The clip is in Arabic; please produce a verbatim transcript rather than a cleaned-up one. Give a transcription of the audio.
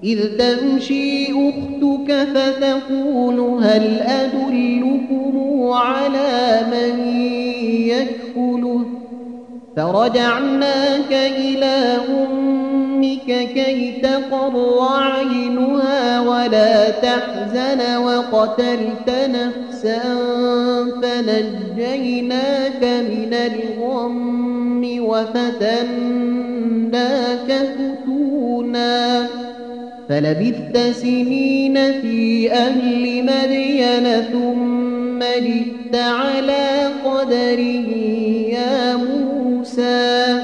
إذ تمشي أختك فتقول هل أدلكم على من يكفله فرجعناك إلى أمك كي تقر عينها ولا تحزن وقتلت نفسا فنجيناك من الغم وفتناك فتونا فلبثت سنين في أهل مدين ثم جئت على قدره يا موسى